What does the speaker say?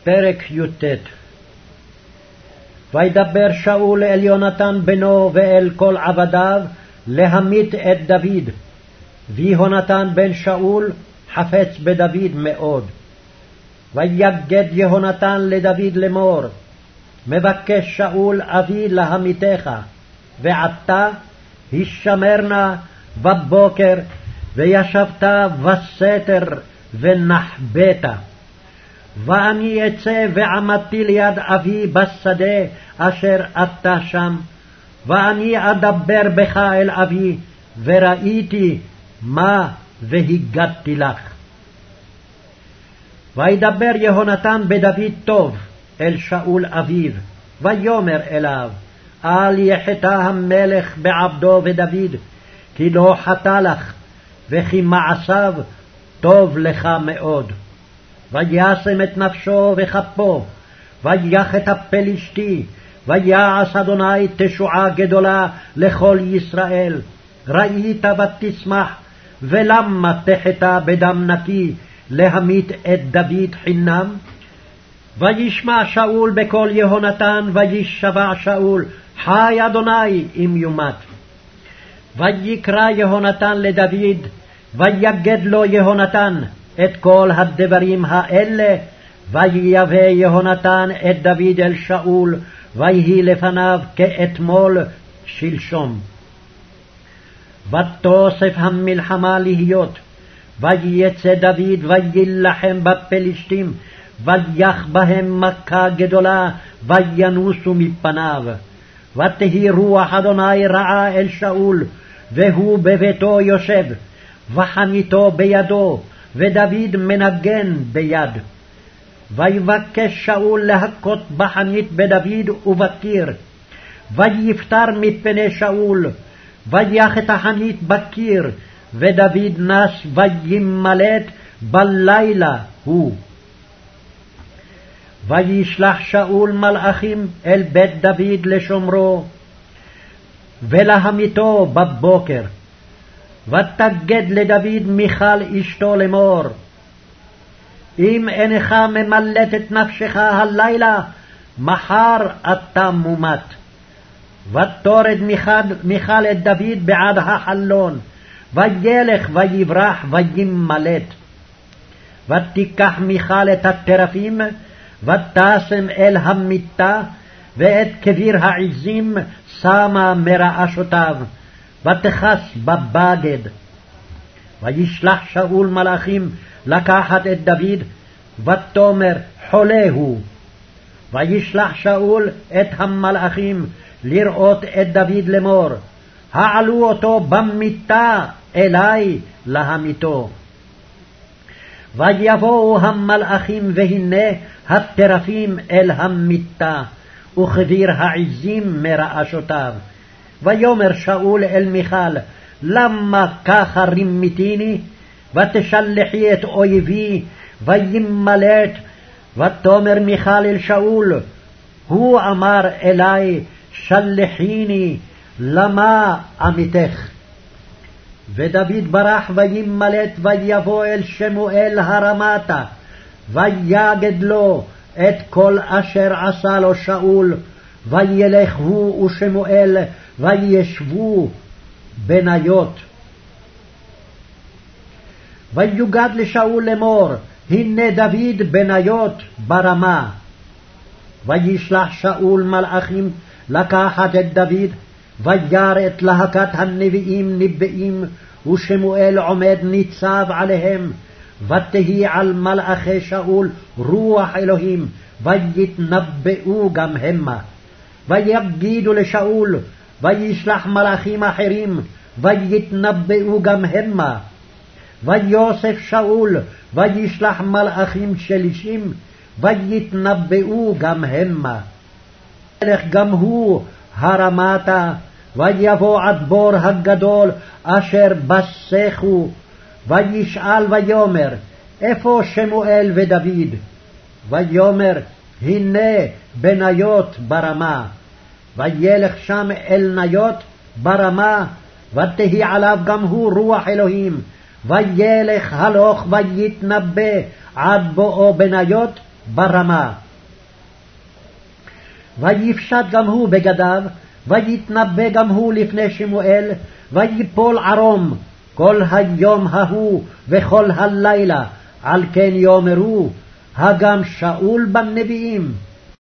פרק י"ט. וידבר שאול אל יונתן בנו ואל כל עבדיו להמית את דוד. ויהונתן בן שאול חפץ בדוד מאוד. ויגד יהונתן לדוד לאמור, מבקש שאול אבי להמיתך, ועתה הישמרנה בבוקר, וישבת בסתר ונחבאת. ואני אצא ועמדתי ליד אבי בשדה אשר אתה שם, ואני אדבר בך אל אבי, וראיתי מה והגדתי לך. וידבר יהונתן בדוד טוב אל שאול אביו, ויאמר אליו, אל יחטא המלך בעבדו ודוד, כי לא חטא לך, וכי מעשיו טוב לך מאוד. וישם את נפשו וכפו, ויך את הפלישתי, ויעש אדוני תשועה גדולה לכל ישראל. ראית ותשמח, ולמה תחטא בדם נקי להמית את דוד חינם? וישמע שאול בקול יהונתן, וישבע שאול, חי אדוני אם יומת. ויקרא יהונתן לדוד, ויגד לו יהונתן את כל הדברים האלה, ויבא יהונתן את דוד אל שאול, ויהי לפניו כאתמול שלשום. ותוסף המלחמה להיות, ויצא דוד וילחם בפלישתים, ויך בהם מכה גדולה, וינוסו מפניו. ותהי רוח אדוני רעה אל שאול, והוא בביתו יושב, וחניתו בידו, ודוד מנגן ביד. ויבקש שאול להכות בחנית בדוד ובקיר, ויפטר מפני שאול, ויך את החנית בקיר, ודוד נס וימלט בלילה הוא. וישלח שאול מלאכים אל בית דוד לשומרו, ולהמיתו בבוקר. ותגד לדוד מיכל אשתו לאמור, אם אינך ממלט את נפשך הלילה, מחר אתה מומת. ותורד מיכל את דוד בעד החלון, וילך ויברח וימלט. ותיקח מיכל את הטרפים, ותשם אל המיטה, ואת כביר העזים שמה מרעשותיו, ותכס בבגד. וישלח שאול מלאכים לקחת את דוד, ותאמר חולה הוא. וישלח שאול את המלאכים לראות את דוד לאמור, העלו אותו במיטה אלי להמיתו. ויבואו המלאכים, והנה הטרפים אל המיטה, וכביר העזים מרעשותיו. ויאמר שאול אל מיכל, למה ככה רימיתיני? ותשלחי את אויבי וימלט. ותאמר מיכל אל שאול, הוא אמר אלי, שלחיני, למה אמיתך? ודוד ברח וימלט, ויבוא אל שמואל הרמתה, ויגד לו את כל אשר עשה לו שאול. וילך הוא ושמואל, וישבו בניות. ויוגד לשאול לאמור, הנה דוד בניות ברמה. וישלח שאול מלאכים לקחת את דוד, וירא את להקת הנביאים ניבאים, ושמואל עומד ניצב עליהם. ותהי על מלאכי שאול רוח אלוהים, ויתנבאו גם המה. ויגידו לשאול, וישלח מלאכים אחרים, ויתנבאו גם המה. ויוסף שאול, וישלח מלאכים שלישים, ויתנבאו גם המה. ילך גם הוא הרמתה, ויבוא עד בור הגדול אשר בסכו, וישאל ויאמר, איפה שמואל ודוד? ויאמר, הנה בניות ברמה. וילך שם אל ניות ברמה, ותהי עליו גם הוא רוח אלוהים, וילך הלוך ויתנבא עד בואו בניות, ברמה. ויפשט גם הוא בגדיו, ויתנבא גם הוא לפני שמואל, ויפול ערום כל היום ההוא וכל הלילה, על כן יאמרו, הגם שאול בנביאים.